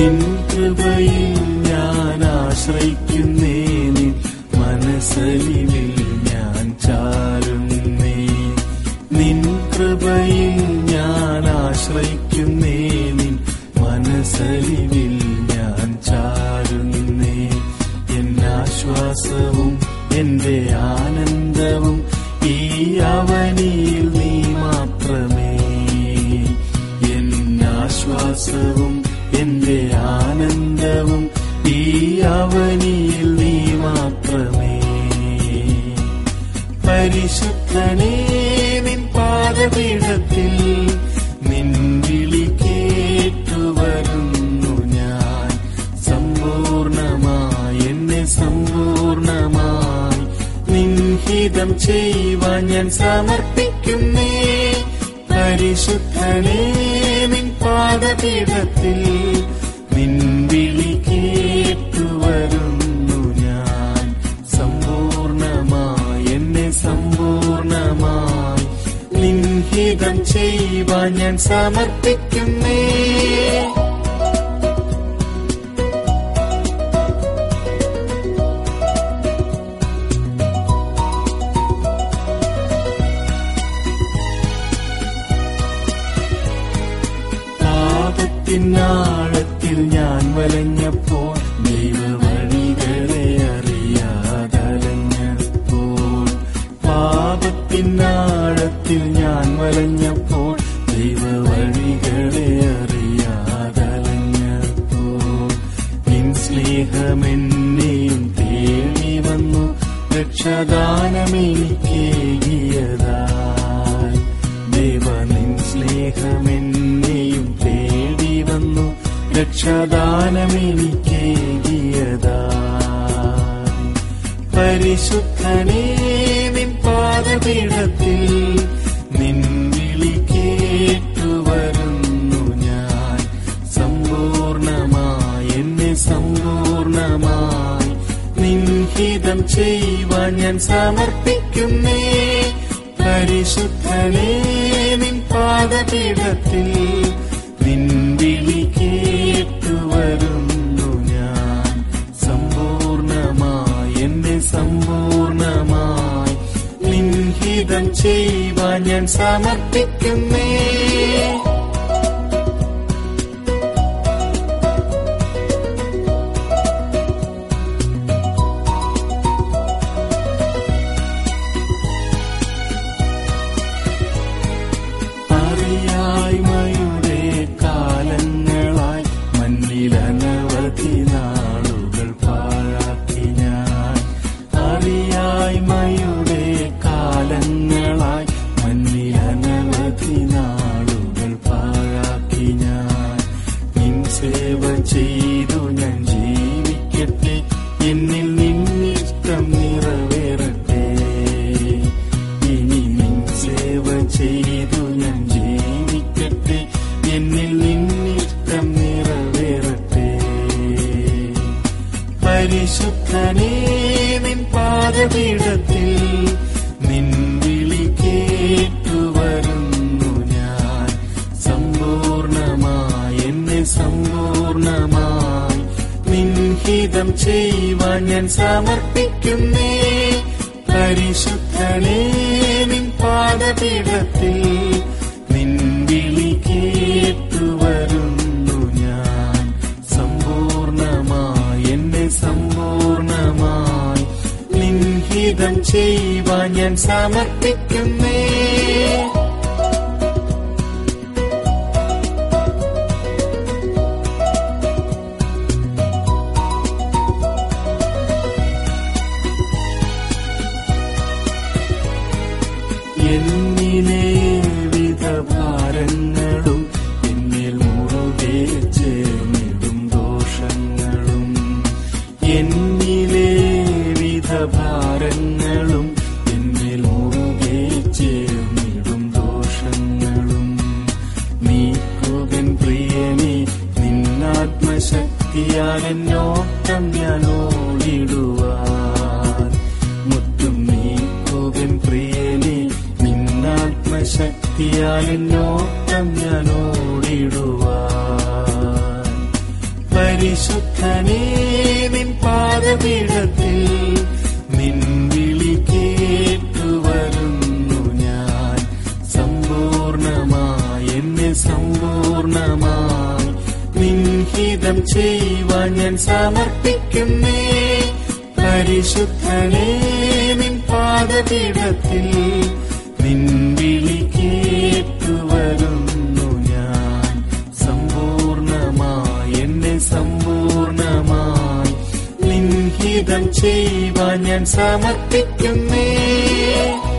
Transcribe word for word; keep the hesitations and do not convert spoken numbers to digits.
നിൻ കൃപയിൽ ഞാൻ ആശ്രയിക്കുന്നേ, നിൻ മനസ്സലിവിൽ ഞാൻ ചാരുന്നേ. നിൻ കൃപയിൽ ഞാൻ ആശ്രയിക്കുന്നേ, നിൻ മനസ്സലിവിൽ ഞാൻ ചാരുന്നേ. എന്നാശ്വാസവും എന്റെ ആനന്ദവും ഈ അവനിയിൽ നീ മാത്രമേ. എന്നാശ്വാസവും എന്റെ ആനന്ദവും ഈ അവനിയിൽ നീ മാത്രമേ. പരിശുദ്ധനേ, നിൻ പാദപീഠത്തിൽ നിൻ വിളി കേട്ടുവരുന്നു ഞാൻ. സമ്പൂർണമായി എന്നെ സമ്പൂർണമായി നിൻ ഹിതം ചെയ്യുവാൻ ഞാൻ സമർപ്പിക്കുന്നേ. പരിശുദ്ധനേ, നിൻ പാദപീഠത്തിൽ നിൻ വിളി കേട്ടുവരുന്നു ഞാൻ. സമ്പൂർണമായി എന്നെ സമ്പൂർണമായി നിൻ ഹിതം ചെയ്യുവാൻ ഞാൻ സമർപ്പിക്കുന്നേ. പാപത്തിനാഴത്തിൽ ഞാൻ വലഞ്ഞപ്പോൾ, ദൈവവഴികളെ അറിയാതലഞ്ഞപ്പോൾ. പാപത്തിനാഴത്തിൽ ഞാൻ വലഞ്ഞപ്പോൾ, ദൈവവഴികളെ അറിയാതലഞ്ഞപ്പോൾ. നിൻ സ്നേഹമെന്നെയും തേടി വന്നു, രക്ഷാദാനമെനിക്കേകിയതായി. ദൈവ നിൻ സ്നേഹമെന്നെയും തേടി വന്നു, രക്ഷാദാനമെനിക്കേകിയതായി. പരിശുദ്ധനേ, നിൻ പാദപീഠത്തിൽ നിൻ വിളി കേട്ടുവരുന്നു ഞാൻ. സമ്പൂർണമായി എന്നെ സമ്പൂർണമായി നിൻ ഹിതം ചെയ്യുവാൻ ഞാൻ സമർപ്പിക്കുന്നേ. പരിശുദ്ധനേ, നിൻ പാദപീഠത്തിൽ നിൻ വിളി കേട്ടുവരുന്നു ഞാൻ. സമ്പൂർണമായി എന്നെ സമ്പൂർണമായി നിൻ ഹിതം ചെയ്യുവാൻ ഞാൻ സമർപ്പിക്കുന്നേ. അറിയായ്മയുടെ കാലങ്ങളായി മണ്ണിലനവധി നാളുകൾ പാഴാക്കി ഞാൻ. അറിയായ്മയുടെ കാലങ്ങളായി മണ്ണിലനവധി നാളുകൾ പാഴാക്കി ഞാൻ. നിൻ സേവ ചെയ്തു ഞാൻ ജീവിക്കട്ടെ, എന്നിൽ നിന്നിഷ്ടം നിറവേറട്ടെ. ഇനി നിൻ സേവ ചെയ്തു ഞാൻ ജീവിക്കട്ടെ, എന്നിൽ നിന്നിഷ്ടം നിറവേറട്ടെ. പരിശുദ്ധനേ, നിൻ പാദപീഠത്തിൽ നിൻ വിളി കേട്ടുവരുന്നു ഞാൻ. സമ്പൂർണമായി എന്നെ സമ്പൂർണമായി നിൻ ഹിതം ചെയ്യുവാൻ ഞാൻ സമർപ്പിക്കുന്നേ. പരിശുദ്ധനേ, നിൻ പാദപീഠത്തിൽ നിൻ വിളി കേട്ടുവരുന്നു ഞാൻ. സമ്പൂർണമായി എന്നെ സമ്പൂർണമായി നിൻ ഹിതം ചെയ്യുവാൻ ഞാൻ സമർപ്പിക്കുന്നേ. എന്നിലെ വിധ ഭാരങ്ങളും എന്നിൽ മുറുകെ ചേർന്നിടും ദോഷങ്ങളും. എന്നിലെ വിധ ഭാരങ്ങളും എന്നിൽ മുറുകെ ചേർന്നിടും ദോഷങ്ങളും. നീക്കുകൻ പ്രിയനെ നിന്നാത്മശക്തിയാൽ എന്നോട്ടം ഞാൻ ഓടിടുവാൻ. മുറ്റും നീക്കുകൻ പ്രിയനെ നിന്നാത്മശക്തിയാൽ എന്നോട്ടം ഞാൻ ഓടിടുവാൻ. പരിശുദ്ധനേ നിൻ പാദപീഠത്തിൽ നിൻ വിളി കേട്ടുവരുന്നു ഞാൻ. സമ്പൂർണമായി എന്നെ സമ്പൂർണമായി നിൻഹിതം ചെയ്യുവാൻ ഞാൻ സമർപ്പിക്കുന്നേ. പരിശുദ്ധനേ നിൻ പാദപീഠത്തിൽ നിൻ വിളി കേട്ടുവരുന്നു ഞാൻ. സമ്പൂർണമായി എന്നെ സമ്പൂർണമായി നിൻഹിതം ചെയ്യുവാൻ ഞാൻ സമർപ്പിക്കുന്നേ.